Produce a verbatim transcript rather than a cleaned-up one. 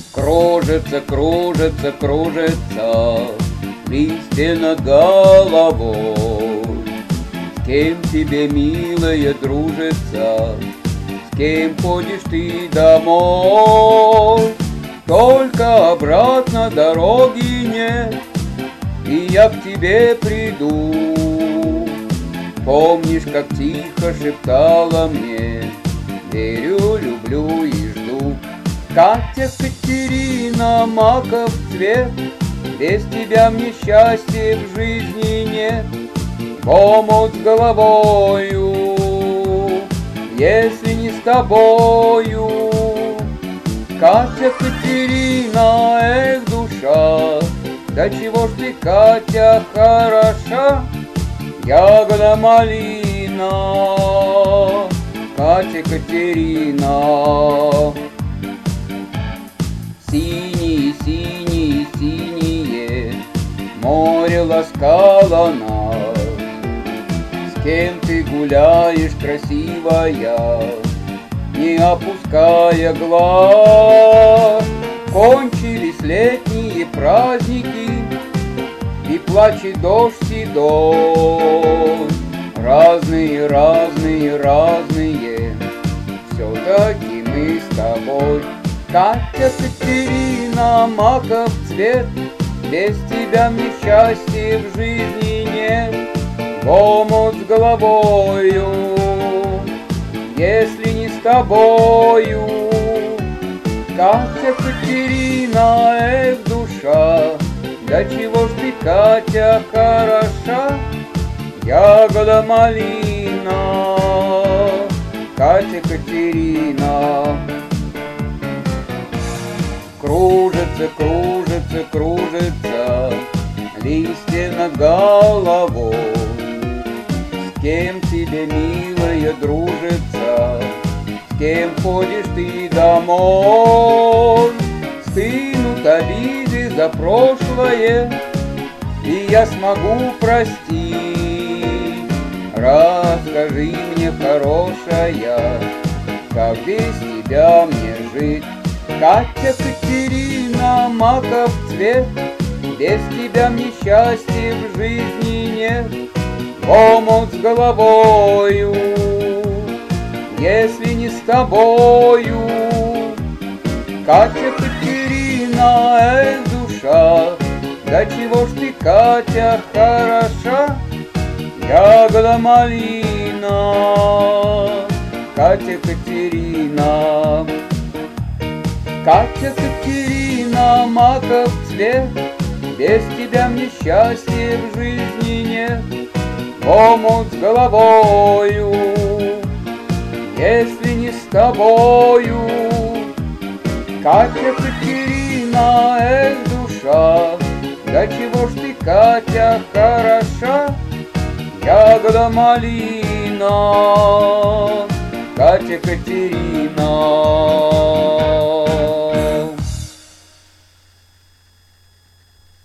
Кружится, кружится, кружится листья над головой. С кем тебе, милая, дружится, с кем ходишь ты домой? Только обратно дороги нет, и я к тебе приду. Помнишь, как тихо шептала мне: верю, люблю и жду. Катя, Катерина, маков цвет, без тебя мне счастья в жизни нет. В омут с головою, если не с тобою. Катя, Катерина, эх, душа, да чего ж ты, Катя, хороша? Ягода малина, Катя, Катерина. Синие, синие, синие море ласкало нас. С кем ты гуляешь, красивая, не опуская глаз? Кончились летние праздники, и плачет дождь седой. Разные, разные, разные, все-таки мы с тобой. Катя, Катерина, маков цвет, без тебя мне счастья в жизни нет. В омут с головою, если не с тобою. Катя, Катерина, эх, душа, да чего ж ты, Катя, хороша? Ягода малина, Катя, Катерина. Кружится, кружится, кружится листья над головой. С кем тебе, милая, дружится, с кем ходишь ты домой? Стынут обиды за прошлое, и я смогу простить. Расскажи мне, хорошая, как без тебя мне жить? Катя, Катерина, маков цвет, без тебя мне счастья в жизни нет. В омут с головою, если не с тобою. Катя, Катерина, эх, душа, да чего ж ты, Катя, хороша? Ягода малина, Катя, Катерина. Катя, Катерина, маков цвет, без тебя мне счастья в жизни нет. В омут с головою, если не с тобою. Катя, Катерина, эх, душа, да чего ж ты, Катя, хороша? Ягода малина, Катя, Катерина.